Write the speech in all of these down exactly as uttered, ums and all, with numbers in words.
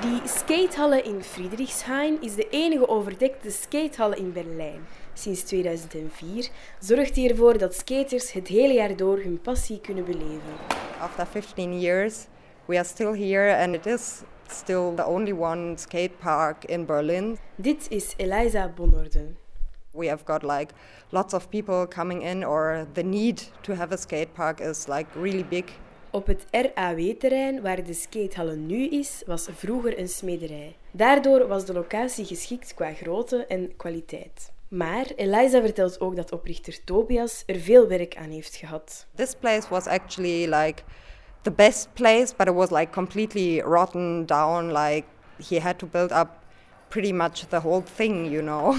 Die skatehalle in Friedrichshain is de enige overdekte skatehalle in Berlijn. Sinds tweeduizend vier zorgt hij ervoor dat skaters het hele jaar door hun passie kunnen beleven. After fifteen years, we are still here and it is still the only one skate park in Berlin. Dit is Eliza Bonorde. We have got like lots of people coming in, or the need to have a skate park is like really big. Op het R A W-terrein waar de skatehalle nu is, was vroeger een smederij. Daardoor was de locatie geschikt qua grootte en kwaliteit. Maar Eliza vertelt ook dat oprichter Tobias er veel werk aan heeft gehad. This place was actually like the best place, but it was like completely rotten down. Like he had to build up pretty much the whole thing, you know.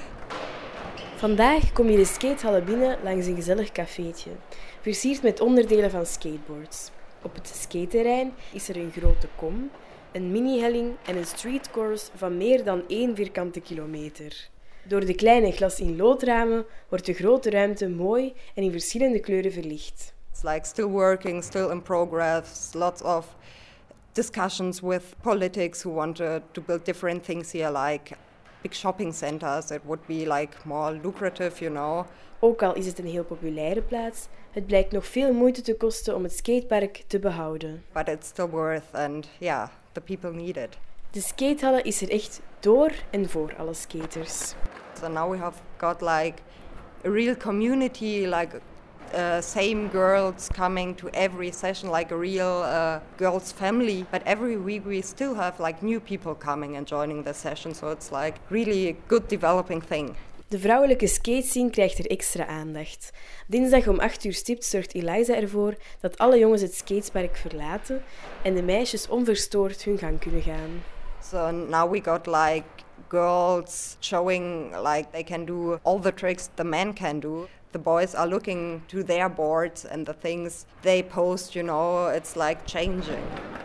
Vandaag kom je de skatehalle binnen langs een gezellig cafeetje, versierd met onderdelen van skateboards. Op het skateterrein is er een grote kom, een mini-helling en een streetcourse van meer dan één vierkante kilometer. Door de kleine glas-in-loodramen wordt de grote ruimte mooi en in verschillende kleuren verlicht. It's like still working, still in progress, lots of discussions with politics who want to, to build different things here, like big shopping centers. It would be like more lucrative, you know. Ook al is het een heel populaire plaats, het blijkt nog veel moeite te kosten om het skatepark te behouden. But it's still worth and yeah, the people need it. De skatehalle is er echt door en voor alle skaters. So now we have got like a real community, like uh, same girls coming to every session, like a real uh, girls family. But every week we still have like new people coming and joining the session. So it's like really a good developing thing. De vrouwelijke skatescene krijgt er extra aandacht. Dinsdag om acht uur stipt zorgt Eliza ervoor dat alle jongens het skatepark verlaten en de meisjes onverstoord hun gang kunnen gaan. So now we got like girls showing like they can do all the tricks the men can do. The boys are looking to their boards and the things they post, you know, it's like changing.